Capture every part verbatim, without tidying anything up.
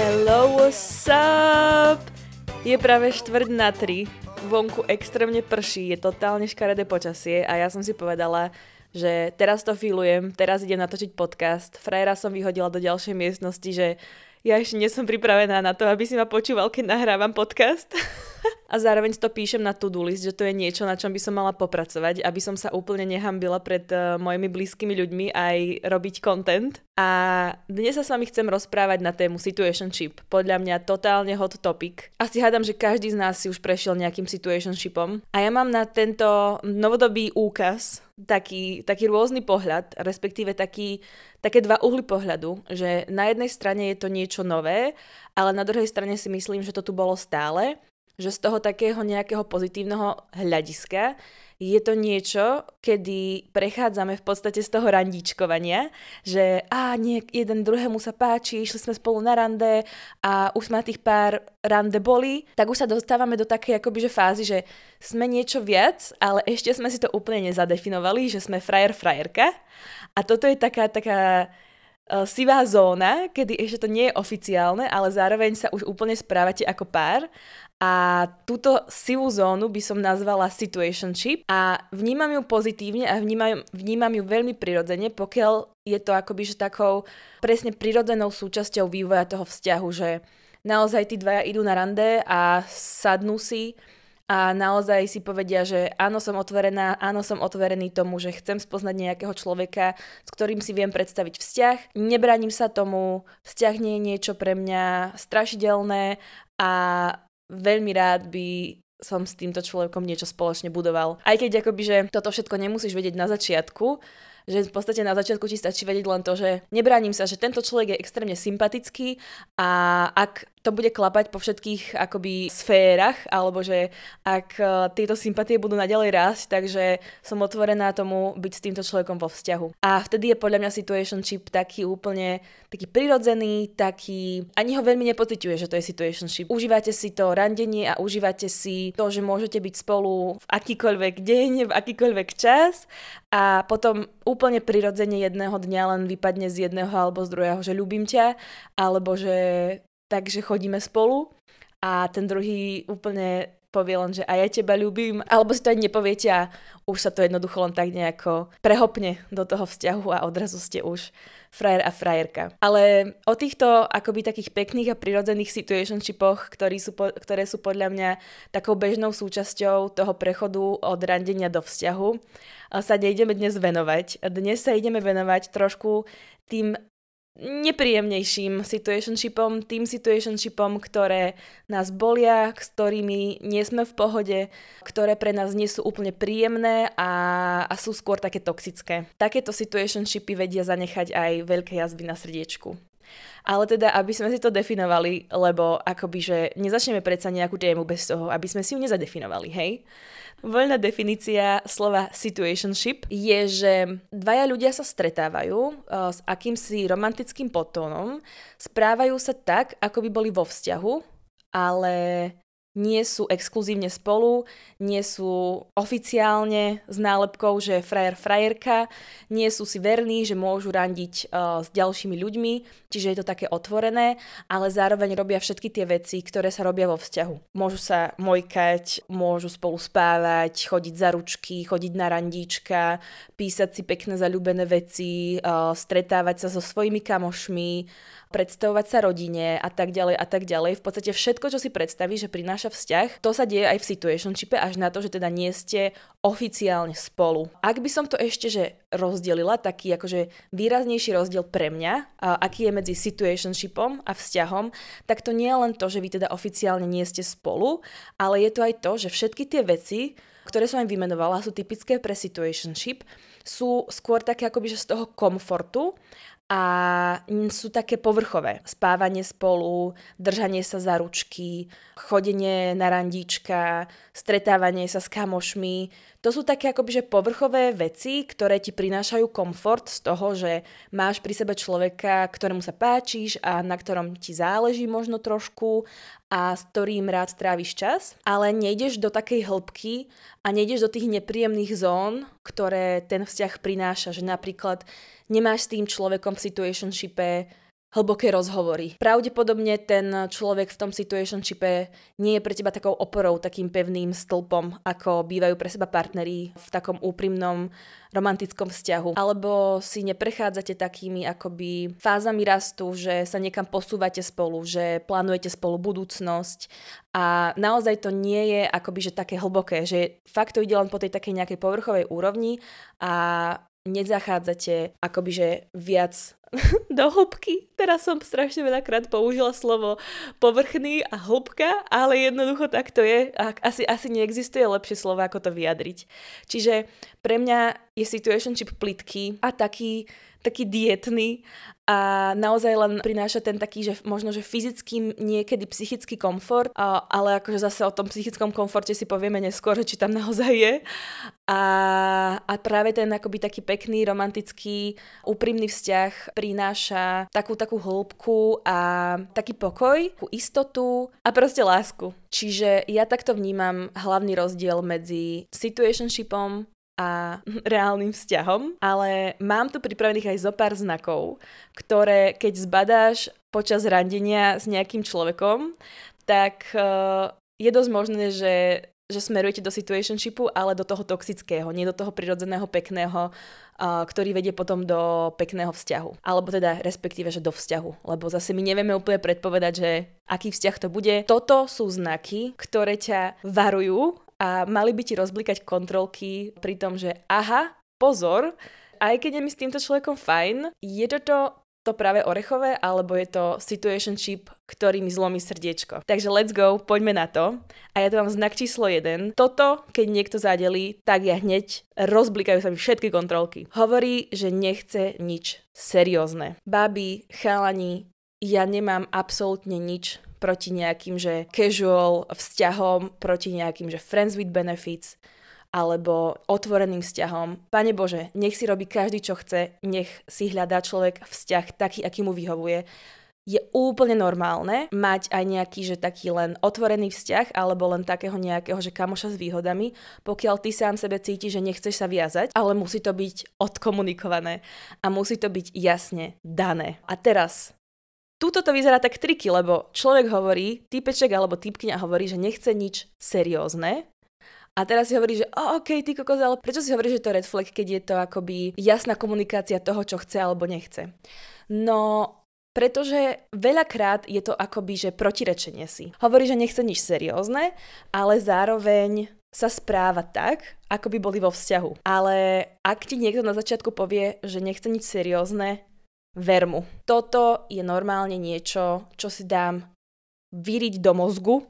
Hello, what's up? Je práve štvrť na tri, vonku extrémne prší, je totálne škaredé počasie a ja som si povedala, že teraz to filujem, teraz idem natočiť podcast. Frajera som vyhodila do ďalšej miestnosti, že ja ešte nie som pripravená na to, aby si ma počúval, keď nahrávam podcast. A zároveň to píšem na to-do list, že to je niečo, na čom by som mala popracovať, aby som sa úplne nehambila pred uh, mojimi blízkymi ľuďmi aj robiť content. A dnes sa s vami chcem rozprávať na tému situationship. Podľa mňa totálne hot topic. Asi hádam, že každý z nás si už prešiel nejakým situationshipom. A ja mám na tento novodobý úkaz taký, taký rôzny pohľad, respektíve taký, také dva uhly pohľadu, že na jednej strane je to niečo nové, ale na druhej strane si myslím, že to tu bolo stále, že z toho takého nejakého pozitívneho hľadiska je to niečo, kedy prechádzame v podstate z toho randíčkovania, že á, nie, jeden druhému sa páči, išli sme spolu na rande a už sme na tých pár rande boli, tak už sa dostávame do takej akoby, že fázy, že sme niečo viac, ale ešte sme si to úplne nezadefinovali, že sme frajer, frajerka. A toto je taká, taká uh, sivá zóna, kedy ešte to nie je oficiálne, ale zároveň sa už úplne správate ako pár. A túto sivú zónu by som nazvala situationship a vnímam ju pozitívne a vnímam, vnímam ju veľmi prirodzene, pokiaľ je to akoby že takou presne prirodzenou súčasťou vývoja toho vzťahu, že naozaj tí dvaja idú na rande a sadnú si a naozaj si povedia, že áno, som otvorená, áno, som otvorený tomu, že chcem spoznať nejakého človeka, s ktorým si viem predstaviť vzťah. Nebránim sa tomu, vzťah nie je niečo pre mňa strašidelné a veľmi rád by som s týmto človekom niečo spoločne budoval. Aj keď akoby, že toto všetko nemusíš vedieť na začiatku, že v podstate na začiatku ti stačí vedieť len to, že nebránim sa, že tento človek je extrémne sympatický a ak to bude klapať po všetkých akoby sférach, alebo že ak uh, tieto sympatie budú naďalej rásť, takže som otvorená tomu byť s týmto človekom vo vzťahu. A vtedy je podľa mňa situationship taký úplne taký prirodzený, taký ani ho veľmi nepociťuje, že to je situationship. Užívate si to randenie a užívate si to, že môžete byť spolu v akýkoľvek deň, v akýkoľvek čas a potom úplne prirodzene jedného dňa len vypadne z jedného alebo z druhého, že ľúbim ťa, alebo že takže chodíme spolu a ten druhý úplne povie len, že a ja teba ľúbim, alebo si to ani nepoviete a už sa to jednoducho len tak nejako prehopne do toho vzťahu a odrazu ste už frajer a frajerka. Ale o týchto akoby takých pekných a prirodzených situationshipoch, ktorí sú, ktoré sú podľa mňa takou bežnou súčasťou toho prechodu od randenia do vzťahu, sa nejdeme dnes venovať. Dnes sa ideme venovať trošku tým nepríjemnejším situationshipom, tým situationshipom, ktoré nás bolia, s ktorými nie sme v pohode, ktoré pre nás nie sú úplne príjemné a, a sú skôr také toxické. Takéto situationshipy vedia zanechať aj veľké jazvy na srdiečku. Ale teda, aby sme si to definovali, lebo akoby, že nezačneme predsa nejakú tému bez toho, aby sme si ju nezadefinovali, hej? Voľná definícia slova situationship je, že dvaja ľudia sa stretávajú uh, s akýmsi romantickým podtónom, správajú sa tak, ako by boli vo vzťahu, ale nie sú exkluzívne spolu, nie sú oficiálne s nálepkou, že frajer, frajerka, nie sú si verní, že môžu randiť uh, s ďalšími ľuďmi, čiže je to také otvorené, ale zároveň robia všetky tie veci, ktoré sa robia vo vzťahu. Môžu sa mojkať, môžu spolu spávať, chodiť za ručky, chodiť na randíčka, písať si pekné zaľúbené veci, uh, stretávať sa so svojimi kamošmi, predstavovať sa rodine a tak ďalej a tak ďalej. V podstate všetko, čo si predstavíš, že prináša vzťah, to sa deje aj v situationshipe, až na to, že teda nie ste oficiálne spolu. Ak by som to ešte že rozdelila, taký akože výraznejší rozdiel pre mňa, a aký je medzi situationshipom a vzťahom, tak to nie je len to, že vy teda oficiálne nie ste spolu, ale je to aj to, že všetky tie veci, ktoré som aj vymenovala, sú typické pre situationship, sú skôr také akoby že z toho komfortu a sú také povrchové. Spávanie spolu, držanie sa za ručky, chodenie na randíčka, stretávanie sa s kamošmi. To sú také akoby že povrchové veci, ktoré ti prinášajú komfort z toho, že máš pri sebe človeka, ktorému sa páčiš a na ktorom ti záleží možno trošku a s ktorým rád tráviš čas, ale nejdeš do takej hĺbky a nejdeš do tých nepríjemných zón, ktoré ten vzťah prináša, že napríklad nemáš s tým človekom v situationshipe hlboké rozhovory. Pravdepodobne ten človek v tom situationshipe nie je pre teba takou oporou, takým pevným stĺpom, ako bývajú pre seba partneri v takom úprimnom romantickom vzťahu. Alebo si neprechádzate takými akoby fázami rastu, že sa niekam posúvate spolu, že plánujete spolu budúcnosť a naozaj to nie je akoby že také hlboké, že fakt to ide len po tej takej nejakej povrchovej úrovni a nezachádzate akoby že viac do hĺbky. Teraz som strašne veľakrát použila slovo povrchný a hĺbka, ale jednoducho tak to je. A asi, asi neexistuje lepšie slovo, ako to vyjadriť. Čiže pre mňa je situationship plytký a taký, taký dietný a naozaj len prináša ten taký, že možno, že fyzický, niekedy psychický komfort, a, ale akože zase o tom psychickom komforte si povieme neskôr, či tam naozaj je. A, a práve ten akoby taký pekný, romantický, úprimný vzťah prináša takú takú hĺbku a taký pokoj, takú istotu a proste lásku. Čiže ja takto vnímam hlavný rozdiel medzi situationshipom a reálnym vzťahom, ale mám tu pripravených aj zo pár znakov, ktoré keď zbadáš počas randenia s nejakým človekom, tak uh, je dosť možné, že, že smerujete do situationshipu, ale do toho toxického, nie do toho prirodzeného, pekného, uh, ktorý vedie potom do pekného vzťahu. Alebo teda respektíve, že do vzťahu, lebo zase my nevieme úplne predpovedať, že aký vzťah to bude. Toto sú znaky, ktoré ťa varujú a mali by ti rozblikať kontrolky pri tom, že aha, pozor, aj keď je mi s týmto človekom fajn, je toto to práve orechové, alebo je to situationship, ktorý mi zlomí srdiečko. Takže let's go, poďme na to. A ja tu mám znak číslo jeden. Toto, keď niekto zadelí, tak ja hneď rozblikajú sa mi všetky kontrolky. Hovorí, že nechce nič seriózne. Babi, chalani, ja nemám absolútne nič proti nejakým, že casual vzťahom, proti nejakým, že friends with benefits, alebo otvoreným vzťahom. Pane Bože, nech si robí každý, čo chce, nech si hľadá človek vzťah taký, aký mu vyhovuje. Je úplne normálne mať aj nejaký, že taký len otvorený vzťah, alebo len takého nejakého, že kamoša s výhodami, pokiaľ ty sám sebe cítiš, že nechceš sa viazať, ale musí to byť odkomunikované a musí to byť jasne dané. A teraz tuto to vyzerá tak triky, lebo človek hovorí, typeček alebo typkňa hovorí, že nechce nič seriózne. A teraz si hovorí, že oh, OK, ty kokos, ale prečo si hovorí, že to je red flag, keď je to akoby jasná komunikácia toho, čo chce alebo nechce? No, pretože veľakrát je to akoby, že protirečenie si. Hovorí, že nechce nič seriózne, ale zároveň sa správa tak, ako by boli vo vzťahu. Ale ak ti niekto na začiatku povie, že nechce nič seriózne, ver mu. Toto je normálne niečo, čo si dám vyriť do mozgu,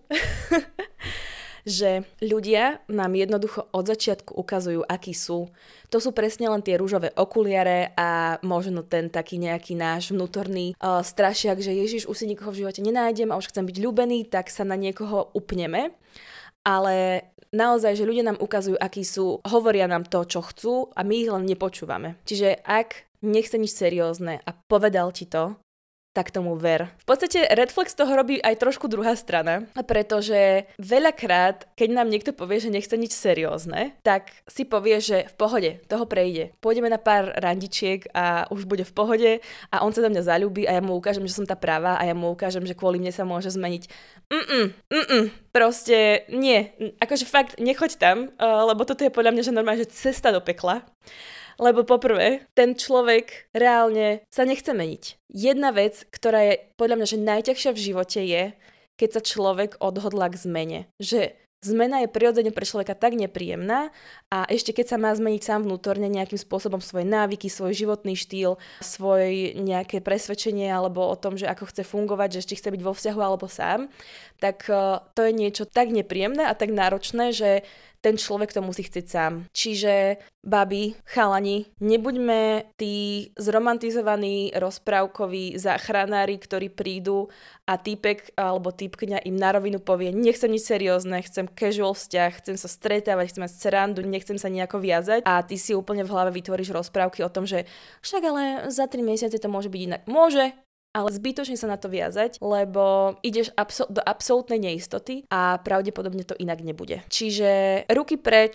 že ľudia nám jednoducho od začiatku ukazujú, akí sú. To sú presne len tie rúžové okuliare a možno ten taký nejaký náš vnútorný uh, strašiak, že Ježiš, už si nikoho v živote nenájdem a už chcem byť ľúbený, tak sa na niekoho upneme. Ale naozaj, že ľudia nám ukazujú, akí sú, hovoria nám to, čo chcú a my ich len nepočúvame. Čiže ak nechce nič seriózne a povedal ti to, tak tomu ver. V podstate red flag z toho robí aj trošku druhá strana, pretože veľakrát, keď nám niekto povie, že nechce nič seriózne, tak si povie, že v pohode, toho prejde. Pôjdeme na pár randičiek a už bude v pohode a on sa do mňa zaľúbi a ja mu ukážem, že som tá pravá a ja mu ukážem, že kvôli mne sa môže zmeniť. Mm-mm, mm-mm, proste nie. Akože fakt, nechoď tam, lebo toto je podľa mňa, že normálne, že cesta do pekla. Lebo poprvé, ten človek reálne sa nechce meniť. Jedna vec, ktorá je podľa mňa, že najťažšia v živote je, keď sa človek odhodlá k zmene. Že zmena je prirodzene pre človeka tak nepríjemná a ešte keď sa má zmeniť sám vnútorne nejakým spôsobom svoje návyky, svoj životný štýl, svoj nejaké presvedčenie alebo o tom, že ako chce fungovať, že ešte chce byť vo vzťahu alebo sám, tak to je niečo tak nepríjemné a tak náročné, že ten človek to musí chcieť sám. Čiže, babi, chalani, nebuďme tí zromantizovaní, rozprávkoví záchranári, ktorí prídu a týpek alebo týpkňa im na rovinu povie, nechcem nič seriózne, chcem casual vzťah, chcem sa stretávať, chcem mať srandu, nechcem sa nejako viazať a ty si úplne v hlave vytvoríš rozprávky o tom, že však ale za tri mesiace to môže byť inak. Môže, ale zbytočne sa na to viazať, lebo ideš absol- do absolútnej neistoty a pravdepodobne to inak nebude. Čiže ruky preč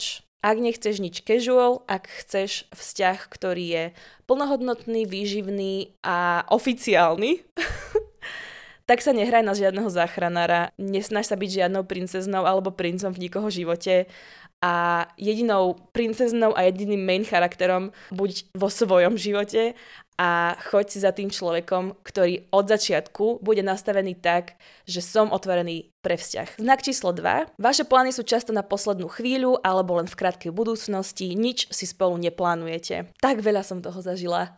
Ak nechceš nič casual, ak chceš vzťah, ktorý je plnohodnotný, výživný a oficiálny, tak sa nehraj na žiadneho záchranára, nesnaž sa byť žiadnou princeznou alebo princom v nikoho živote a jedinou princeznou a jediným main charakterom buď vo svojom živote a choď si za tým človekom, ktorý od začiatku bude nastavený tak, že som otvorený pre vzťah. Znak číslo dva. Vaše plány sú často na poslednú chvíľu alebo len v krátkej budúcnosti, nič si spolu neplánujete. Tak veľa som toho zažila.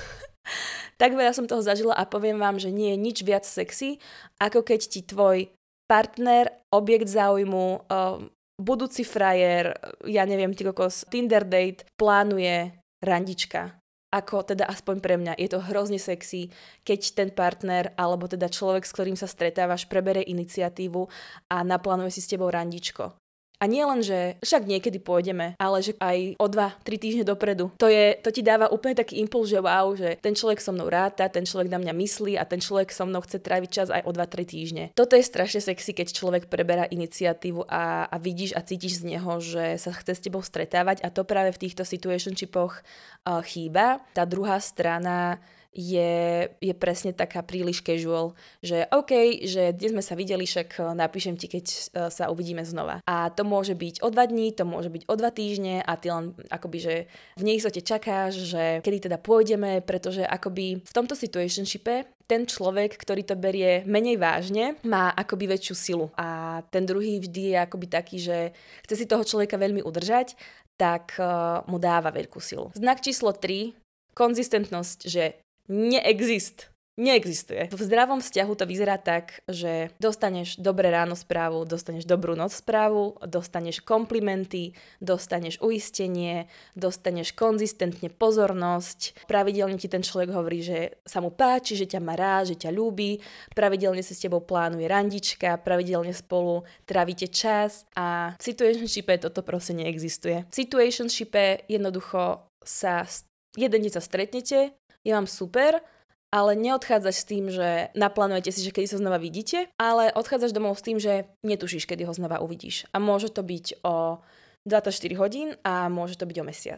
Tak veľa som toho zažila a poviem vám, že nie je nič viac sexy, ako keď ti tvoj partner, objekt záujmu, budúci frajer, ja neviem, ty kokos, Tinder date, plánuje randička. Ako teda aspoň pre mňa. Je to hrozne sexy, keď ten partner alebo teda človek, s ktorým sa stretávaš, preberie iniciatívu a naplánuje si s tebou randičko. A nie len, že však niekedy pôjdeme, ale že aj o dva tri týždne dopredu. To, je, to ti dáva úplne taký impuls, že wow, že ten človek so mnou ráta, ten človek na mňa myslí a ten človek so mnou chce tráviť čas aj o dva tri týždne. Toto je strašne sexy, keď človek preberá iniciatívu a, a vidíš a cítiš z neho, že sa chce s tebou stretávať a to práve v týchto situationshipoch uh, chýba. Tá druhá strana je, je presne taká príliš casual, že OK, že dnes sme sa videli, však napíšem ti, keď sa uvidíme znova. A to môže byť o dva dní, to môže byť o dva týždne a ty len akoby, že v neistote čakáš, že kedy teda pôjdeme, pretože akoby v tomto situationshipe ten človek, ktorý to berie menej vážne, má akoby väčšiu silu. A ten druhý vždy je akoby taký, že chce si toho človeka veľmi udržať, tak uh, mu dáva veľkú silu. Znak číslo tri, konzistentnosť, že neexist. Neexistuje. V zdravom vzťahu to vyzerá tak, že dostaneš dobré ráno správu, dostaneš dobrú noc správu, dostaneš komplimenty, dostaneš uistenie, dostaneš konzistentne pozornosť, pravidelne ti ten človek hovorí, že sa mu páči, že ťa má rád, že ťa ľúbi, pravidelne si s tebou plánuje randička, pravidelne spolu trávite čas a v situationshipe toto proste neexistuje. V situationshipe jednoducho sa jeden deň sa stretnete, je vám super, ale neodchádzaš s tým, že naplánujete si, že kedy sa znova vidíte, ale odchádzaš domov s tým, že netušíš, kedy ho znova uvidíš. A môže to byť o dvadsaťštyri hodín a môže to byť o mesiac.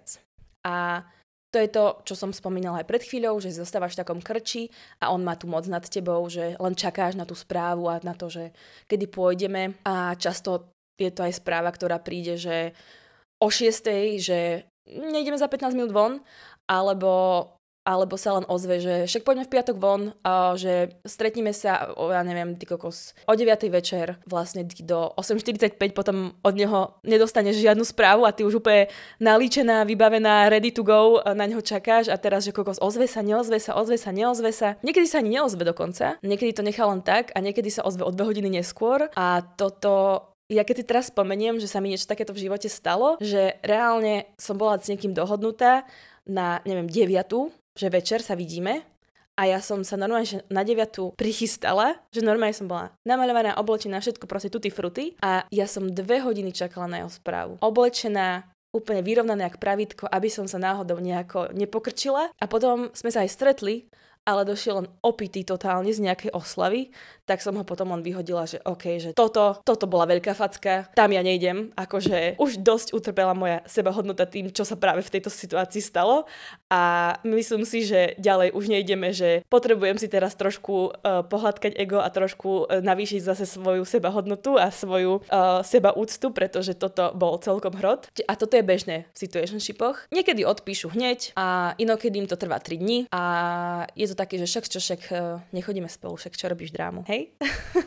A to je to, čo som spomínala aj pred chvíľou, že zostávaš v takom krči a on má tu moc nad tebou, že len čakáš na tú správu a na to, že kedy pôjdeme. A často je to aj správa, ktorá príde, že o šiestej, že nejdeme za pätnásť minút von, alebo alebo sa len ozve, že však poďme v piatok von, a že stretneme sa, o, ja neviem, ty kokos, o deviatej večer, vlastne do osem štyridsaťpäť potom od neho nedostaneš žiadnu správu a ty už úplne nalíčená, vybavená, ready to go, na neho čakáš a teraz, že kokos, ozve sa, neozve sa, ozve sa, neozve sa. Niekedy sa ani neozve dokonca, niekedy to nechá len tak a niekedy sa ozve o dve hodiny neskôr a toto... Ja keď si teraz spomeniem, že sa mi niečo takéto v živote stalo, že reálne som bola s niekým dohodnutá na, neviem, deviatu, že večer sa vidíme a ja som sa normálne že na deviatu prichystala, že normálne som bola namaľovaná, oblečená, všetko proste tutti frutti a ja som dve hodiny čakala na jeho správu. Oblečená, úplne vyrovnané jak pravítko, aby som sa náhodou nejako nepokrčila a potom sme sa aj stretli, ale došiel len opitý totálne z nejakej oslavy, tak som ho potom len vyhodila, že OK, že toto, toto bola veľká facka, tam ja nejdem, akože už dosť utrpela moja sebahodnota tým, čo sa práve v tejto situácii stalo a myslím si, že ďalej už nejdeme, že potrebujem si teraz trošku uh, pohľadkať ego a trošku uh, navýšiť zase svoju sebahodnotu a svoju uh, sebaúctu, pretože toto bol celkom hrot. A toto je bežné v situationshipoch. Niekedy odpíšu hneď a inokedy im to trvá tri dni a je to také, že však čo, však uh, nechodíme spolu, však čo robíš drámu, hej?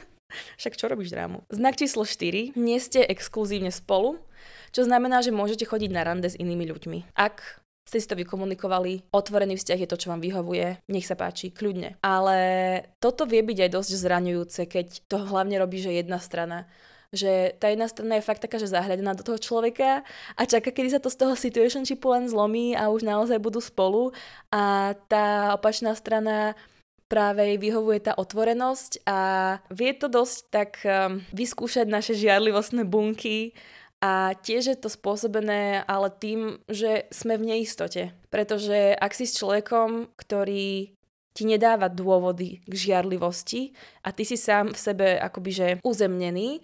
Však čo robíš drámu? Znak číslo štyri. Nie ste exkluzívne spolu, čo znamená, že môžete chodiť na rande s inými ľuďmi. Ak ste si to vykomunikovali, otvorený vzťah je to, čo vám vyhovuje, nech sa páči, kľudne. Ale toto vie byť aj dosť zraňujúce, keď to hlavne robí, že jedna strana. Že tá jedna strana je fakt taká, že zahľadená do toho človeka a čaká, kedy sa to z toho situationshipu len zlomí a už naozaj budú spolu a tá opačná strana práve jej vyhovuje tá otvorenosť a vie to dosť tak um, vyskúšať naše žiarlivostné bunky a tiež je to spôsobené ale tým, že sme v neistote. Pretože ak si s človekom, ktorý ti nedáva dôvody k žiarlivosti a ty si sám v sebe akoby že uzemnený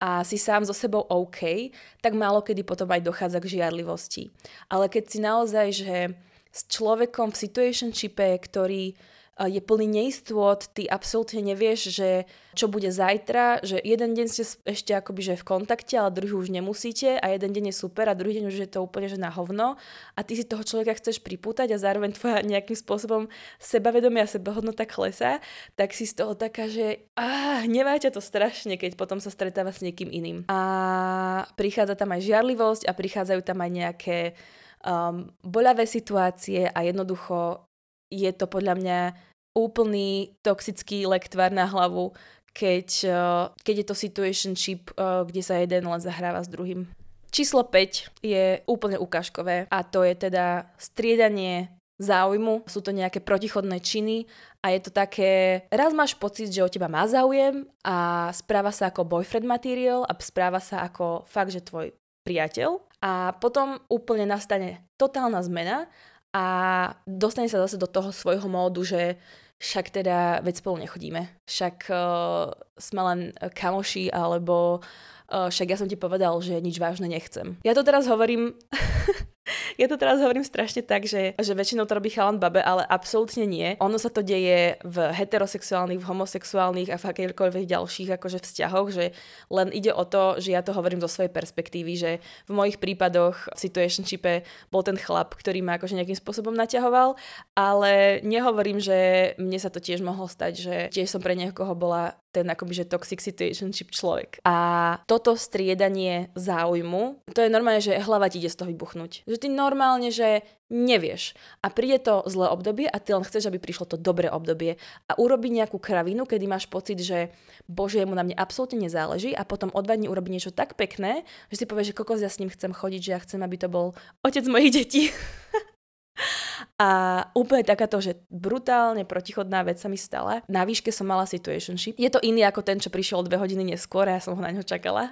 a si sám so sebou OK, tak málo kedy potom aj dochádza k žiarlivosti. Ale keď si naozaj, že s človekom v situationshipe, ktorý je plný neistôt, ty absolútne nevieš, že čo bude zajtra, že jeden deň ste ešte akoby že v kontakte, ale druhý už nemusíte a jeden deň je super a druhý deň už je to úplne že na hovno a ty si toho človeka chceš pripútať a zároveň tvoja nejakým spôsobom sebavedomie a sebahodnota klesá, tak si z toho taká, že ah, hneváte to strašne, keď potom sa stretáva s niekým iným. A prichádza tam aj žiarlivosť a prichádzajú tam aj nejaké um, boľavé situácie a jednoducho je to podľa mňa úplný toxický lektvar na hlavu, keď, keď je to situationship, kde sa jeden len zahráva s druhým. Číslo päť je úplne ukážkové a to je teda striedanie záujmu. Sú to nejaké protichodné činy a je to také, raz máš pocit, že o teba má záujem a správa sa ako boyfriend material a správa sa ako fakt, že tvoj priateľ a potom úplne nastane totálna zmena a dostane sa zase do toho svojho módu, že však teda veď spolu nechodíme. Však uh, sme len kamoši, alebo uh, však ja som ti povedal, že nič vážne nechcem. Ja to teraz hovorím... Ja to teraz hovorím strašne tak, že, že väčšinou to robí chalan babe, ale absolútne nie. Ono sa to deje v heterosexuálnych, v homosexuálnych a v akýchkoľvek ďalších akože vzťahoch, že len ide o to, že ja to hovorím zo svojej perspektívy, že v mojich prípadoch v situationshipe bol ten chlap, ktorý ma akože nejakým spôsobom naťahoval, ale nehovorím, že mne sa to tiež mohlo stať, že tiež som pre niekoho bola ten akoby, že toxic situationship človek. A toto striedanie záujmu, to je normálne, že hlava ti ide z toho vybuchnúť. Že ty normálne, že nevieš. A príde to zlé obdobie a ty len chceš, aby prišlo to dobré obdobie. A urobí nejakú kravinu, kedy máš pocit, že bože, mu na mne absolútne nezáleží a potom o dva dní urobí niečo tak pekné, že si povieš, že kokos, ja s ním chcem chodiť, že ja chcem, aby to bol otec mojich detí. A úplne takáto, že brutálne protichodná vec sa mi stala. Na výške som mala situationship. Je to iný ako ten, čo prišiel dve hodiny neskôr a ja som ho na ňo čakala.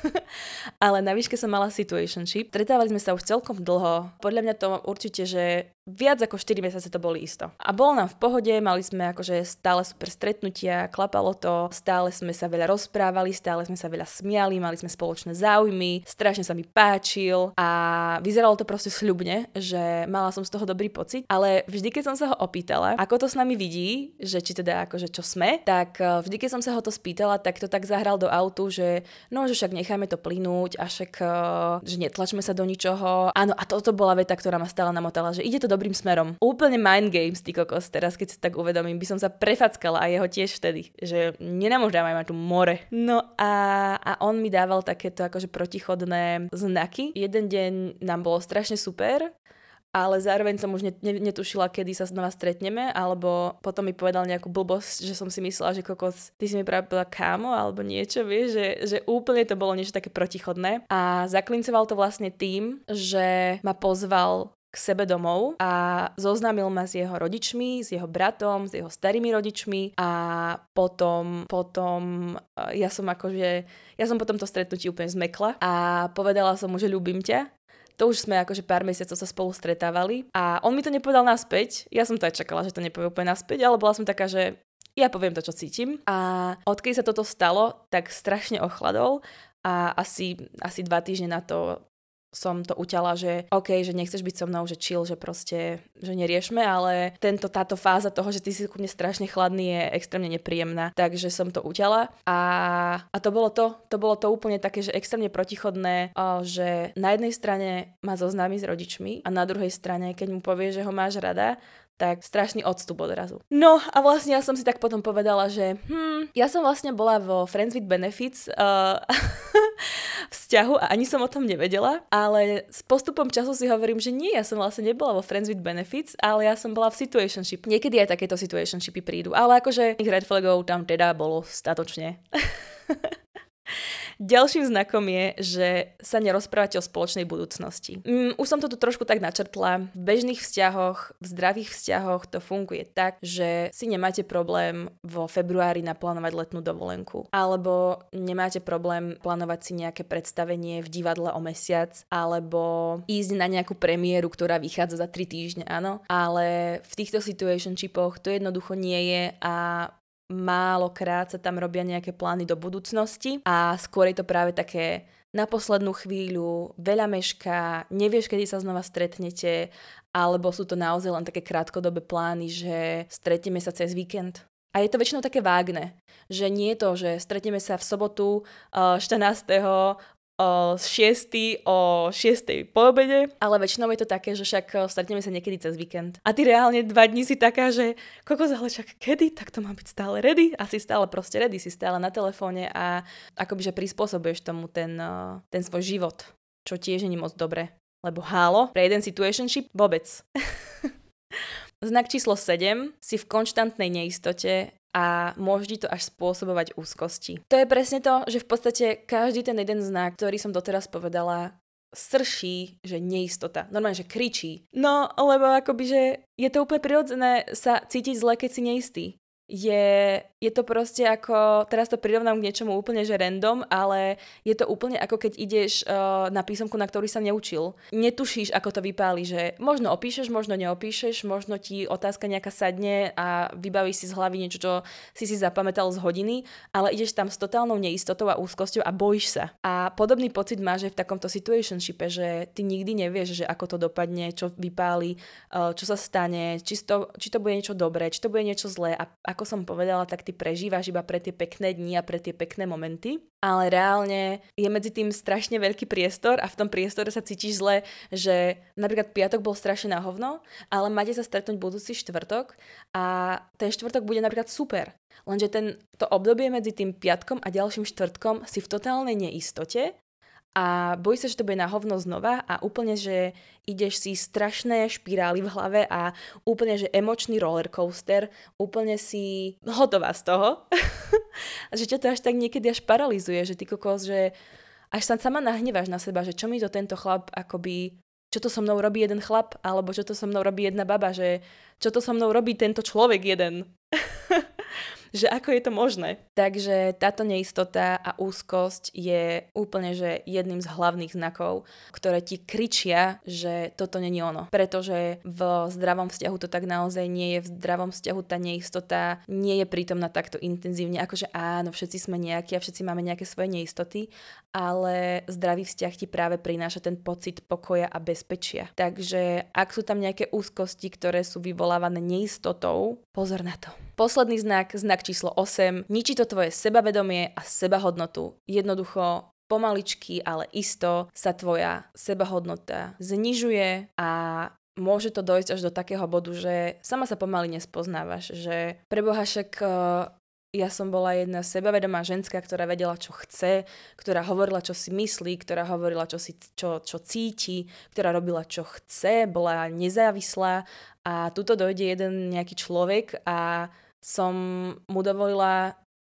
Ale na výške som mala situationship. Stretávali sme sa už celkom dlho. Podľa mňa to určite, že viac ako štyri mesiace to boli isto. A bolo nám v pohode, mali sme akože stále super stretnutia, klapalo to, stále sme sa veľa rozprávali, stále sme sa veľa smiali, mali sme spoločné záujmy, strašne sa mi páčil a vyzeralo to proste sľubne, že mala som z toho dobrý pocit, ale vždy, keď som sa ho opýtala, ako to s nami vidí, že či teda akože čo sme, tak vždy, keď som sa ho to spýtala, tak to tak zahral do autu, že no, že však necháme to plynúť a však, že netlačme sa do ničoho. Áno, a toto bola veta, ktorá ma stále namotala, že ide to dobrým smerom. Úplne mind games, ty kokos, teraz keď si tak uvedomím, by som sa prefackala a jeho tiež vtedy, že nenamôždávaj ma tu more. No a, a on mi dával takéto akože protichodné znaky. Jeden deň nám bolo strašne super, ale zároveň som už netušila, kedy sa znova stretneme, alebo potom mi povedal nejakú blbosť, že som si myslela, že kokos, ty si mi práve povedala kámo, alebo niečo, vieš, že, že úplne to bolo niečo také protichodné. A zaklincoval to vlastne tým, že ma pozval k sebe domov a zoznámil ma s jeho rodičmi, s jeho bratom, s jeho starými rodičmi a potom, potom ja som akože, ja som potom to stretnutie úplne zmekla a povedala som mu, že ľúbim ťa. To už sme akože pár mesiacov sa spolu stretávali a on mi to nepovedal naspäť. Ja som to aj čakala, že to nepovie úplne naspäť, ale bola som taká, že ja poviem to, čo cítim. A odkedy sa toto stalo, tak strašne ochladol a asi, asi dva týždne na to som to uťala, že OK, že nechceš byť so mnou, že chill, že proste, že neriešme, ale tento, táto fáza toho, že ty si ku mne strašne chladný, je extrémne nepríjemná. Takže som to uťala a, a to bolo to, to bolo to úplne také, že extrémne protichodné, že na jednej strane ma zoznámi s rodičmi a na druhej strane, keď mu povieš, že ho máš rada, tak strašný odstup odrazu. No a vlastne ja som si tak potom povedala, že hm, ja som vlastne bola vo Friends with Benefits uh, vzťahu a ani som o tom nevedela, ale s postupom času si hovorím, že nie, ja som vlastne nebola vo Friends with Benefits, ale ja som bola v situationship. Niekedy aj takéto situationshipy prídu, ale akože tých red flagov tam teda bolo statočne. Ďalším znakom je, že sa nerozprávate o spoločnej budúcnosti. Mm, už som to tu trošku tak načrtla. V bežných vzťahoch, v zdravých vzťahoch to funguje tak, že si nemáte problém vo februári naplánovať letnú dovolenku. Alebo nemáte problém plánovať si nejaké predstavenie v divadle o mesiac. Alebo ísť na nejakú premiéru, ktorá vychádza za tri týždne, áno. Ale v týchto situationshipoch to jednoducho nie je a málokrát sa tam robia nejaké plány do budúcnosti a skôr je to práve také na poslednú chvíľu, veľa mešká, nevieš, kedy sa znova stretnete, alebo sú to naozaj len také krátkodobé plány, že stretneme sa cez víkend. A je to väčšinou také vágne, že nie je to, že stretneme sa v sobotu štrnásteho šiestej o šiestej po obede, ale väčšinou je to také, že však stretneme sa niekedy cez víkend. A ty reálne dva dní si taká, že kokos, ale však kedy? Tak to má byť stále ready? A si stále proste ready, si stále na telefóne a akoby, že prispôsobuješ tomu ten, ten svoj život, čo tiež nie je moc dobre. Lebo hálo, pre jeden situationship vôbec. Znak číslo sedem, si v konštantnej neistote a môže ti to až spôsobovať úzkosti. To je presne to, že v podstate každý ten jeden znak, ktorý som doteraz povedala, srší, že neistota. Normálne, že kričí. No, lebo akoby, že je to úplne prirodzené sa cítiť zle, keď si neistý. Je, je to proste ako, teraz to prirovnám k niečomu úplne že random, ale je to úplne ako keď ideš uh, na písomku, na ktorý sa neučil. Netušíš, ako to vypáli, že možno opíšeš, možno neopíšeš, možno ti otázka nejaká sadne a vybavíš si z hlavy niečo, čo si si zapamätal z hodiny, ale ideš tam s totálnou neistotou a úzkosťou a bojíš sa. A podobný pocit máš aj v takomto situationshipe, že ty nikdy nevieš, že ako to dopadne, čo vypáli, uh, čo sa stane, či to, či to bude niečo dobré, či to bude niečo zlé a ako som povedala, tak ty prežívaš iba pre tie pekné dni a pre tie pekné momenty, ale reálne je medzi tým strašne veľký priestor a v tom priestore sa cítiš zle, že napríklad piatok bol strašne na hovno, ale máte sa stretnúť budúci štvrtok a ten štvrtok bude napríklad super. Lenže ten, to obdobie medzi tým piatkom a ďalším štvrtkom si v totálnej neistote a bojíš sa, že to bude na hovno znova a úplne, že ideš si strašné špirály v hlave a úplne, že emočný rollercoaster, úplne si hotová z toho. A že ťa to až tak niekedy až paralizuje, že ty kokos, že až sa sama nahneváš na seba, že čo mi to tento chlap akoby, čo to so mnou robí jeden chlap, alebo čo to so mnou robí jedna baba, že čo to so mnou robí tento človek jeden. Že ako je to možné. Takže táto neistota a úzkosť je úplne že jedným z hlavných znakov, ktoré ti kričia, že toto není ono. Pretože v zdravom vzťahu to tak naozaj nie je. V zdravom vzťahu tá neistota nie je prítomná takto intenzívne. Akože áno, všetci sme nejakí a všetci máme nejaké svoje neistoty, ale zdravý vzťah ti práve prináša ten pocit pokoja a bezpečia. Takže ak sú tam nejaké úzkosti, ktoré sú vyvolávané neistotou, pozor na to. Posledný znak, znak číslo osem, ničí to tvoje sebavedomie a sebahodnotu. Jednoducho, pomaličky, ale isto sa tvoja sebahodnota znižuje a môže to dojsť až do takého bodu, že sama sa pomaly nespoznávaš, že preboha však ja som bola jedna sebavedomá ženská, ktorá vedela, čo chce, ktorá hovorila, čo si myslí, ktorá hovorila, čo, si, čo, čo cíti, ktorá robila, čo chce, bola nezávislá a tuto dojde jeden nejaký človek a som mu dovolila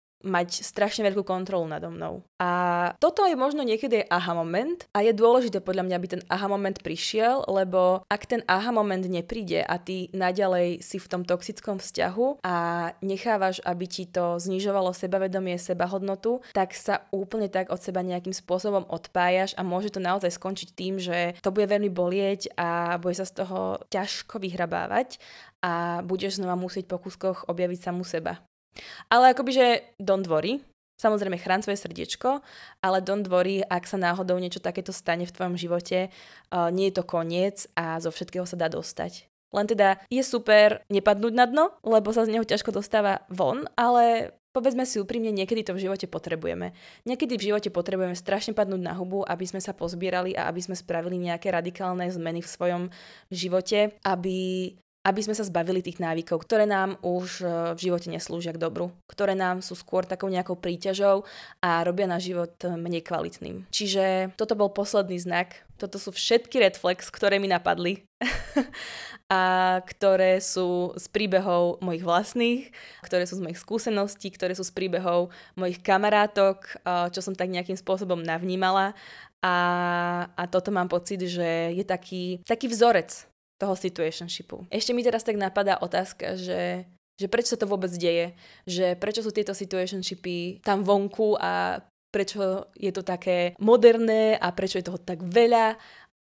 mať strašne veľkú kontrolu nado mnou. A toto je možno niekedy aha moment a je dôležité podľa mňa, aby ten aha moment prišiel, lebo ak ten aha moment nepríde a ty naďalej si v tom toxickom vzťahu a nechávaš, aby ti to znižovalo sebavedomie, sebahodnotu, tak sa úplne tak od seba nejakým spôsobom odpájaš a môže to naozaj skončiť tým, že to bude veľmi bolieť a bude sa z toho ťažko vyhrabávať a budeš znova musieť po kúskoch objaviť samú seba. Ale akoby, že don't worry, samozrejme chrán svoje srdiečko, ale don't worry, ak sa náhodou niečo takéto stane v tvojom živote, uh, nie je to koniec a zo všetkého sa dá dostať. Len teda je super nepadnúť na dno, lebo sa z neho ťažko dostáva von, ale povedzme si úprimne, niekedy to v živote potrebujeme. Niekedy v živote potrebujeme strašne padnúť na hubu, aby sme sa pozbierali a aby sme spravili nejaké radikálne zmeny v svojom živote, aby aby sme sa zbavili tých návykov, ktoré nám už v živote neslúžia k dobru, ktoré nám sú skôr takou nejakou príťažou a robia náš život menej kvalitným. Čiže toto bol posledný znak. Toto sú všetky red flags, ktoré mi napadli a ktoré sú z príbehov mojich vlastných, ktoré sú z mojich skúseností, ktoré sú z príbehov mojich kamarátok, čo som tak nejakým spôsobom navnímala a, a toto mám pocit, že je taký, taký vzorec toho situationshipu. Ešte mi teraz tak napadá otázka, že, že prečo sa to vôbec deje, že prečo sú tieto situationshipy tam vonku a prečo je to také moderné a prečo je toho tak veľa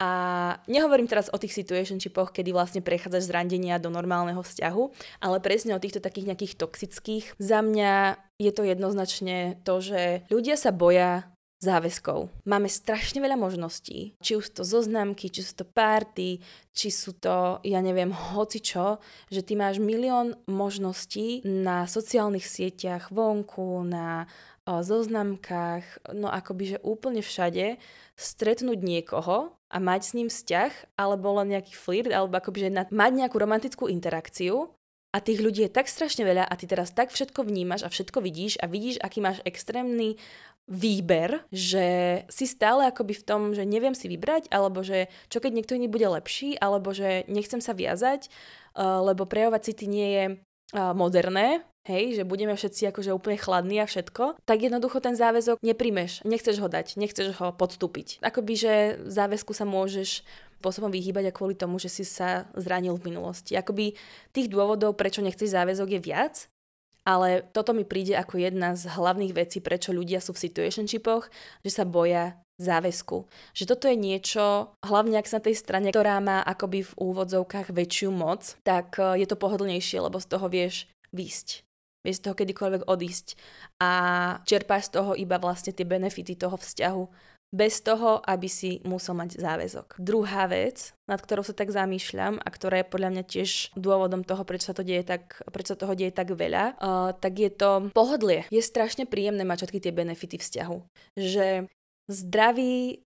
A nehovorím teraz o tých situationshipoch, kedy vlastne prechádzaš z randenia do normálneho vzťahu, ale presne o týchto takých nejakých toxických. Za mňa je to jednoznačne to, že ľudia sa boja záväzkov. Máme strašne veľa možností, či už to zoznamky, či sú to party, či sú to, ja neviem, hocičo, že ty máš milión možností na sociálnych sieťach, vonku, na o, zoznamkách, no akoby, že úplne všade stretnúť niekoho a mať s ním vzťah, alebo len nejaký flirt, alebo akoby, že na, mať nejakú romantickú interakciu. A tých ľudí je tak strašne veľa a ty teraz tak všetko vnímaš a všetko vidíš a vidíš, aký máš extrémny výber, že si stále akoby v tom, že neviem si vybrať, alebo že čo keď niekto iný bude lepší, alebo že nechcem sa viazať, uh, lebo prejavovať city nie je uh, moderné, hej, že budeme všetci akože úplne chladní a všetko, tak jednoducho ten záväzok nepríjmeš, nechceš ho dať, nechceš ho podstúpiť. Akoby, že záväzku sa môžeš spôsobom vyhýbať a kvôli tomu, že si sa zranil v minulosti. Akoby tých dôvodov, prečo nechceš záväzok, je viac, ale toto mi príde ako jedna z hlavných vecí, prečo ľudia sú v situationshipoch, že sa boja záväzku. Že toto je niečo, hlavne ak sa na tej strane, ktorá má akoby v úvodzovkách väčšiu moc, tak je to pohodlnejšie, lebo z toho vieš výsť. Vieš z toho kedykoľvek odísť a čerpáš z toho iba vlastne tie benefity toho vzťahu, bez toho, aby si musel mať záväzok. Druhá vec, nad ktorou sa tak zamýšľam a ktorá je podľa mňa tiež dôvodom toho, prečo sa to deje tak, prečo sa toho deje tak veľa, uh, tak je to pohodlie. Je strašne príjemné mať všetky tie benefity vzťahu. Že zdravý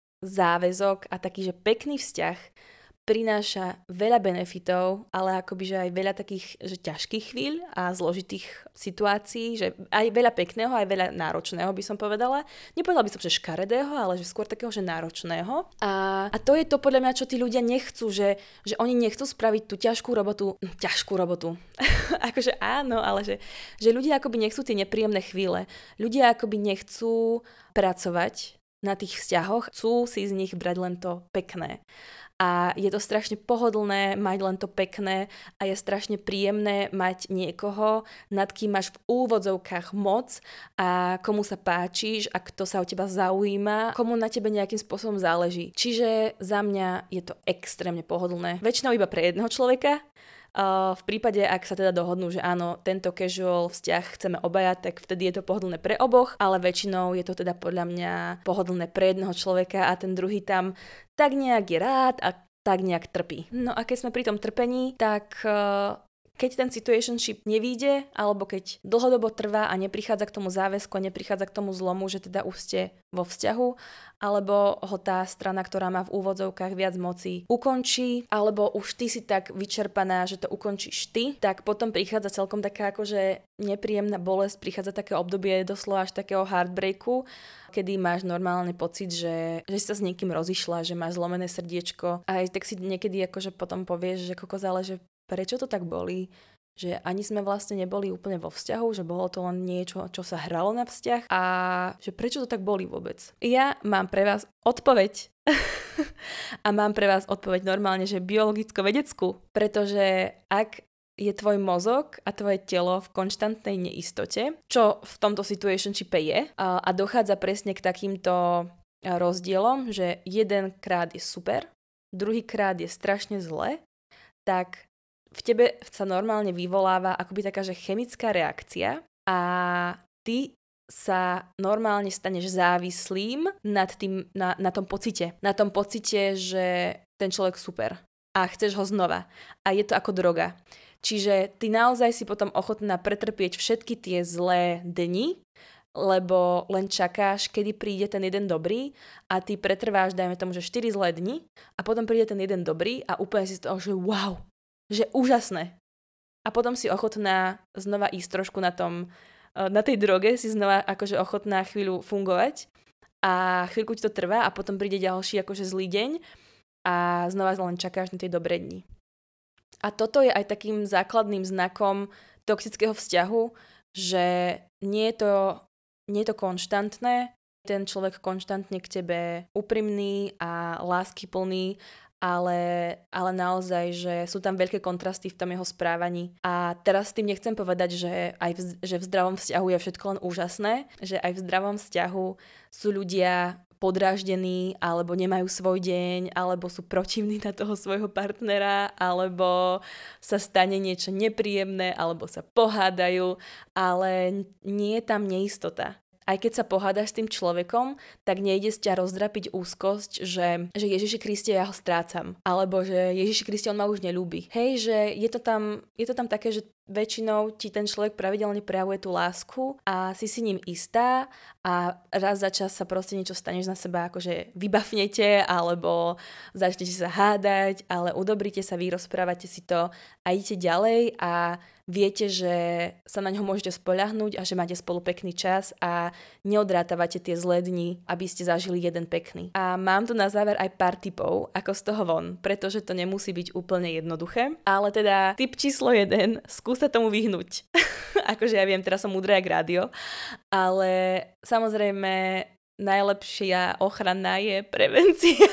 záväzok a taký, že pekný vzťah prináša veľa benefitov, ale akoby, že aj veľa takých, že ťažkých chvíľ a zložitých situácií, že aj veľa pekného, aj veľa náročného by som povedala. Nepovedala by som, že škaredého, ale že skôr takého, že náročného. A, a to je to podľa mňa, čo tí ľudia nechcú, že, že oni nechcú spraviť tú ťažkú robotu, ťažkú robotu. Akože áno, ale že, že ľudia akoby nechcú tie nepríjemné chvíle. Ľudia akoby nechcú pracovať na tých vzťahoch, chcú si z nich brať len to pekné. A je to strašne pohodlné mať len to pekné a je strašne príjemné mať niekoho, nad kým máš v úvodzovkách moc a komu sa páčiš a kto sa o teba zaujíma, komu na tebe nejakým spôsobom záleží. Čiže za mňa je to extrémne pohodlné. Väčšinou iba pre jedného človeka. Uh, v prípade, ak sa teda dohodnú, že áno, tento casual vzťah chceme obaja, tak vtedy je to pohodlné pre oboch, ale väčšinou je to teda podľa mňa pohodlné pre jedného človeka a ten druhý tam tak nejak je rád a tak nejak trpí. No a keď sme pri tom trpení, tak uh, keď ten situationship nevíde, alebo keď dlhodobo trvá a neprichádza k tomu záväzku a neprichádza k tomu zlomu, že teda už ste vo vzťahu, alebo ho tá strana, ktorá má v úvodzovkách viac moci, ukončí, alebo už ty si tak vyčerpaná, že to ukončíš ty, tak potom prichádza celkom taká akože nepríjemná bolesť, prichádza také obdobie doslova až takého heartbreaku, kedy máš normálne pocit, že, že si sa s niekým rozišla, že máš zlomené srdiečko a aj tak si niekedy akože potom povieš, že kokos, ale že prečo to tak boli, že ani sme vlastne neboli úplne vo vzťahu, že bolo to len niečo, čo sa hralo na vzťah a že prečo to tak boli vôbec. Ja mám pre vás odpoveď a mám pre vás odpoveď normálne, že biologicko-vedeckú, pretože ak je tvoj mozog a tvoje telo v konštantnej neistote, čo v tomto situationshipe je a, a dochádza presne k takýmto rozdielom, že jedenkrát je super, druhýkrát je strašne zle, tak v tebe sa normálne vyvoláva akoby taká, že chemická reakcia a ty sa normálne staneš závislým nad tým, na, na tom pocite. Na tom pocite, že ten človek super a chceš ho znova. A je to ako droga. Čiže ty naozaj si potom ochotná pretrpieť všetky tie zlé dni, lebo len čakáš, kedy príde ten jeden dobrý a ty pretrváš, dajme tomu, že štyri zlé dni a potom príde ten jeden dobrý a úplne si z toho, že wow, že úžasné. A potom si ochotná znova ísť trošku na tom, na tej droge, si znova akože ochotná chvíľu fungovať a chvíľku ti to trvá a potom príde ďalší akože zlý deň a znova len čakáš na tie dobré dni. A toto je aj takým základným znakom toxického vzťahu, že nie je to, nie je to konštantné, ten človek konštantne k tebe úprimný a láskyplný, ale, ale naozaj, že sú tam veľké kontrasty v tom jeho správaní. A teraz s tým nechcem povedať, že aj v, že v zdravom vzťahu je všetko len úžasné, že aj v zdravom vzťahu sú ľudia podráždení, alebo nemajú svoj deň, alebo sú protivní na toho svojho partnera, alebo sa stane niečo nepríjemné, alebo sa pohádajú, ale nie je tam neistota. Aj keď sa pohádaš s tým človekom, tak nejde z ťa rozdrapiť úzkosť, že, že Ježiši Kriste, ja ho strácam. Alebo že Ježiši Kriste, on ma už neľúbi. Hej, že je to tam, je to tam také, že väčšinou ti ten človek pravidelne prejavuje tú lásku a si si ním istá a raz za čas sa proste niečo staneš na seba, akože vybafnete alebo začnete sa hádať, ale udobríte sa, vy rozprávate si to a idete ďalej a viete, že sa na ňo môžete spoľahnúť a že máte spolu pekný čas a neodrátavate tie zlé dni, aby ste zažili jeden pekný. A mám tu na záver aj pár tipov, ako z toho von, pretože to nemusí byť úplne jednoduché. Ale teda tip číslo jeden, skús sa tomu vyhnúť. Akože ja viem, teraz som múdra jak rádio, ale samozrejme najlepšia ochrana je prevencia.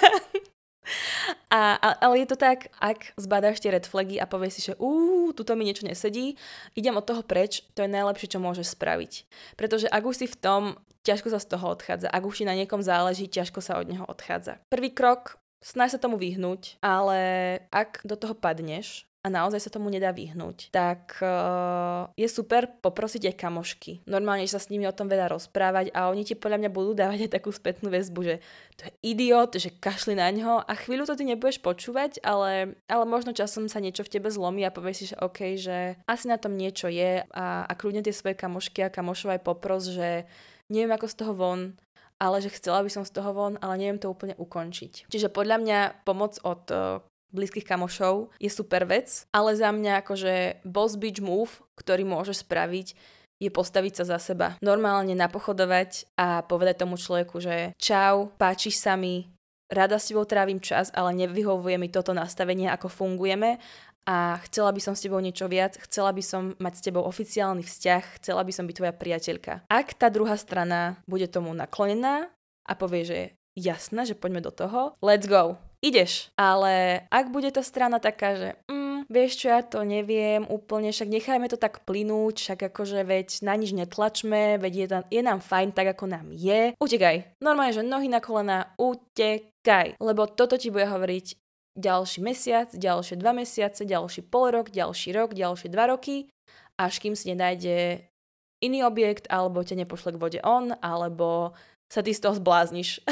A, a, ale je to tak, ak zbadáš tie red flagy a povieš si, že úúú, tuto mi niečo nesedí, idem od toho preč, to je najlepšie, čo môžeš spraviť. Pretože ak už si v tom, ťažko sa z toho odchádza. Ak už ti na niekom záleží, ťažko sa od neho odchádza. Prvý krok, snaž sa tomu vyhnúť, ale ak do toho padneš a naozaj sa tomu nedá vyhnúť, tak uh, je super poprosiť aj kamošky. Normálne, že sa s nimi o tom veľa rozprávať a oni ti podľa mňa budú dávať aj takú spätnú väzbu, že to je idiot, že kašli na ňo a chvíľu to ty nebudeš počúvať, ale, ale možno časom sa niečo v tebe zlomí a povieš si, že OK, že asi na tom niečo je a, a kľudne tie svoje kamošky a kamošov aj popros, že neviem ako z toho von, ale že chcela by som z toho von, ale neviem to úplne ukončiť. Čiže podľa mňa pomoc od uh, blízkych kamošov je super vec, ale za mňa akože boss bitch move, ktorý môžeš spraviť, je postaviť sa za seba. Normálne napochodovať a povedať tomu človeku, že čau, páčiš sa mi, rada s tebou trávim čas, ale nevyhovuje mi toto nastavenie, ako fungujeme a chcela by som s tebou niečo viac, chcela by som mať s tebou oficiálny vzťah, chcela by som byť tvoja priateľka. Ak tá druhá strana bude tomu naklonená a povie, že jasné, že poďme do toho, let's go. Ideš, ale ak bude tá strana taká, že mm, vieš čo, ja to neviem úplne, však nechajme to tak plynúť, však akože veď na nič netlačme, veď je, tam, je nám fajn tak, ako nám je, utekaj. Normálne, že nohy na kolená, utekaj, lebo toto ti bude hovoriť ďalší mesiac, ďalšie dva mesiace, ďalší pol rok, ďalší rok, ďalšie dva roky, až kým si nenájde iný objekt, alebo ťa nepošle k vode on, alebo sa ty z toho zblázniš.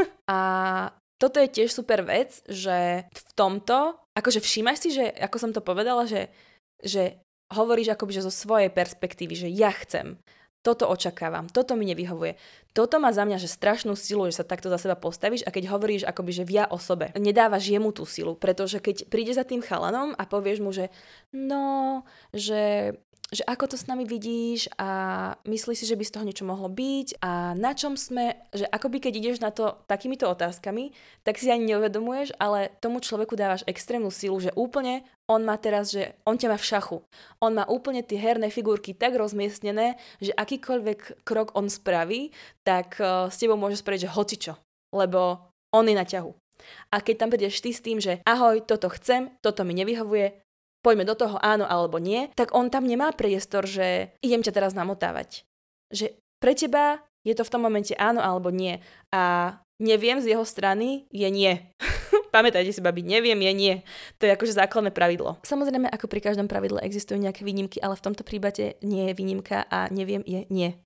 A toto je tiež super vec, že v tomto, akože všímaš si, že ako som to povedala, že, že hovoríš akoby že zo svojej perspektívy, že ja chcem, toto očakávam, toto mi nevyhovuje. Toto má za mňa, že strašnú silu, že sa takto za seba postavíš a keď hovoríš akoby, že v ja o sobe, nedávaš jemu tú silu, pretože keď príde za tým chalanom a povieš mu, že no, že... že ako to s nami vidíš a myslíš si, že by z toho niečo mohlo byť a na čom sme, že akoby keď ideš na to takýmito otázkami, tak si ani neuvedomuješ, ale tomu človeku dávaš extrémnu silu, že úplne on má teraz, že on ťa má v šachu. On má úplne tie herné figurky tak rozmiestnené, že akýkoľvek krok on spraví, tak uh, s tebou môže spraviť, že hocičo, lebo on je na ťahu. A keď tam prídeš ty s tým, že ahoj, toto chcem, toto mi nevyhovuje, poďme do toho áno alebo nie, tak on tam nemá priestor, že idem ťa teraz namotávať. Že pre teba je to v tom momente áno alebo nie. A neviem z jeho strany je nie. Pamätajte si, babi, neviem je nie. To je akože základné pravidlo. Samozrejme, ako pri každom pravidle existujú nejaké výnimky, ale v tomto prípade nie je výnimka a neviem je nie.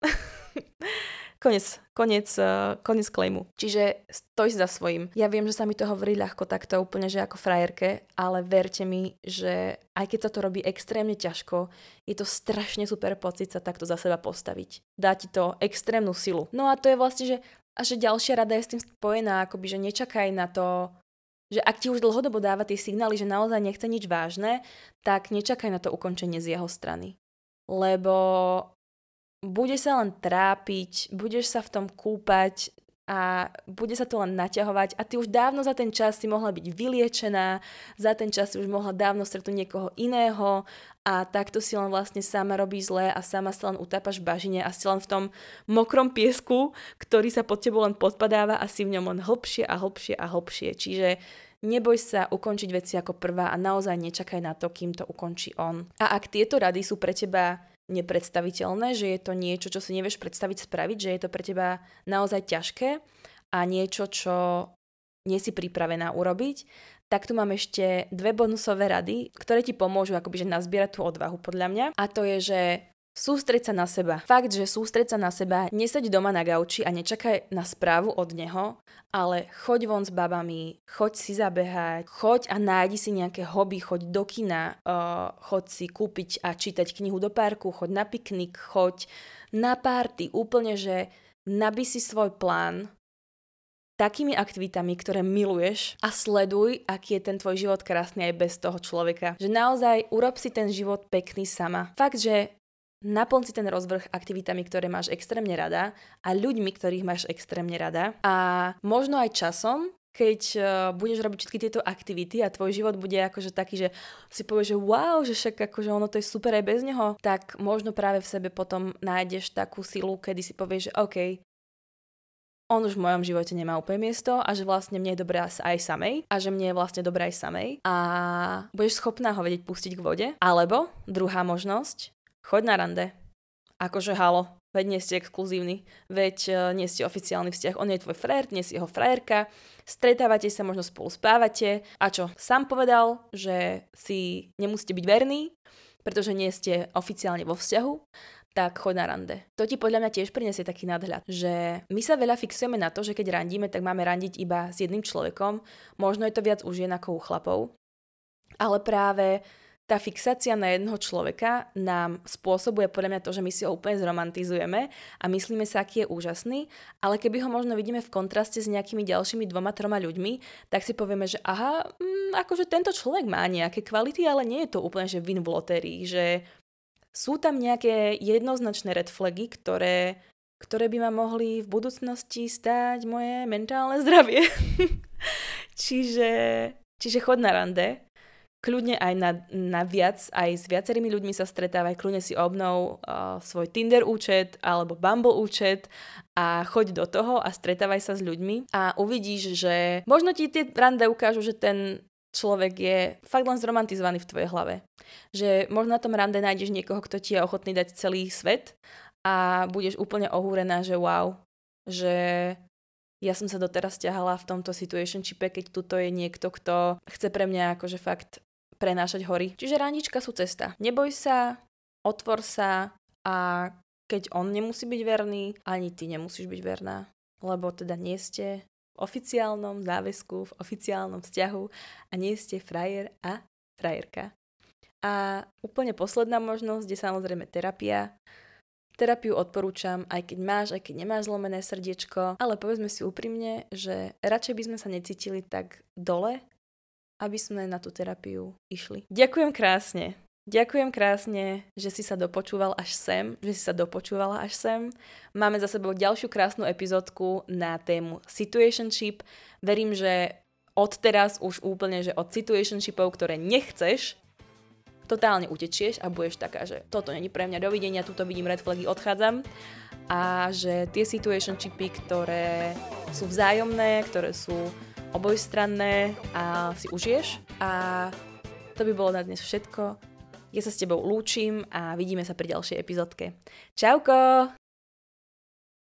Konec, konec, uh, konec claimu. Čiže stoj za svojím. Ja viem, že sa mi to hovorí ľahko takto úplne, že ako frajerke, ale verte mi, že aj keď sa to robí extrémne ťažko, je to strašne super pocit sa takto za seba postaviť. Dá ti to extrémnu silu. No a to je vlastne, že, a že ďalšia rada je s tým spojená, akoby, že nečakaj na to, že ak ti už dlhodobo dáva tie signály, že naozaj nechce nič vážne, tak nečakaj na to ukončenie z jeho strany. Lebo bude sa len trápiť, budeš sa v tom kúpať a bude sa to len naťahovať a ty už dávno za ten čas si mohla byť vyliečená, za ten čas si už mohla dávno stretnúť niekoho iného a takto si len vlastne sama robíš zlé a sama sa len utápaš v bažine a si len v tom mokrom piesku, ktorý sa pod tebou len podpadáva a si v ňom len hlbšie a hlbšie a hlbšie. Čiže neboj sa ukončiť veci ako prvá a naozaj nečakaj na to, kým to ukončí on. A ak tieto rady sú pre teba nepredstaviteľné, že je to niečo, čo si nevieš predstaviť spraviť, že je to pre teba naozaj ťažké a niečo, čo nie si pripravená urobiť, tak tu mám ešte dve bonusové rady, ktoré ti pomôžu akoby, že nazbierať tú odvahu podľa mňa. A to je, že sústreď sa na seba. Fakt, že sústreď sa na seba, neseď doma na gauči a nečakaj na správu od neho, ale choď von s babami, choď si zabehať, choď a nájdi si nejaké hobby, choď do kina, uh, choď si kúpiť a čítať knihu do parku, choď na piknik, choď na party, úplne, že nabij si svoj plán takými aktivitami, ktoré miluješ a sleduj, aký je ten tvoj život krásny aj bez toho človeka. Že naozaj urob si ten život pekný sama. Fakt, že naplň si ten rozvrh aktivitami, ktoré máš extrémne rada a ľuďmi, ktorých máš extrémne rada. A možno aj časom, keď uh, budeš robiť všetky tieto aktivity a tvoj život bude akože taký, že si povieš, že wow, že však akože ono to je super aj bez neho, tak možno práve v sebe potom nájdeš takú silu, kedy si povieš, že OK, on už v mojom živote nemá úplne miesto a že vlastne mne je dobré aj samej a že mne je vlastne dobré aj samej a budeš schopná ho vedieť pustiť k vode. Alebo druhá možnosť, choď na rande. Akože halo, veď nie ste exkluzívni, veď uh, nie ste oficiálny vzťah, on je tvoj frajer, nie si jeho frajerka, stretávate sa, možno spolu spávate a čo? Sám povedal, že si nemusíte byť verní, pretože nie ste oficiálne vo vzťahu, tak choď na rande. To ti podľa mňa tiež prinesie taký nadhľad, že my sa veľa fixujeme na to, že keď randíme, tak máme randiť iba s jedným človekom, možno je to viac u žien ako u chlapov, ale práve tá fixácia na jedného človeka nám spôsobuje podľa mňa to, že my si ho úplne zromantizujeme a myslíme sa, aký je úžasný, ale keby ho možno vidíme v kontraste s nejakými ďalšími dvoma, troma ľuďmi, tak si povieme, že aha, mm, akože tento človek má nejaké kvality, ale nie je to úplne, že win v lotérii, že sú tam nejaké jednoznačné red flagy, ktoré, ktoré by ma mohli v budúcnosti stáť moje mentálne zdravie. čiže, čiže chod na rande, kľudne aj na, na viac, aj s viacerými ľuďmi sa stretávaj, kľudne si obnov uh, svoj Tinder účet alebo Bumble účet a choď do toho a stretávaj sa s ľuďmi a uvidíš, že možno ti tie rande ukážu, že ten človek je fakt len zromantizovaný v tvojej hlave. Že možno na tom rande nájdeš niekoho, kto ti je ochotný dať celý svet a budeš úplne ohúrená, že wow, že ja som sa doteraz ťahala v tomto situationshipe, keď tuto je niekto, kto chce pre mňa akože fakt prenášať hory. Čiže randička sú cesta. Neboj sa, otvor sa a keď on nemusí byť verný, ani ty nemusíš byť verná. Lebo teda nie ste v oficiálnom záväzku, v oficiálnom vzťahu a nie ste frajer a frajerka. A úplne posledná možnosť je samozrejme terapia. Terapiu odporúčam, aj keď máš, aj keď nemáš zlomené srdiečko, ale povedzme si úprimne, že radšej by sme sa necítili tak dole, aby sme na tú terapiu išli. Ďakujem krásne. Ďakujem krásne, že si sa dopočúval až sem, že si sa dopočúvala až sem. Máme za sebou ďalšiu krásnu epizódku na tému situationship. Verím, že odteraz už úplne, že od situationshipov, ktoré nechceš, totálne utečieš a budeš taká, že toto není pre mňa, dovidenia, tuto vidím red flagy, odchádzam. A že tie situationshipy, ktoré sú vzájomné, ktoré sú obojstranné a si užiješ. A to by bolo na dnes všetko. Ja sa s tebou lúčim a vidíme sa pri ďalšej epizódke. Čauko!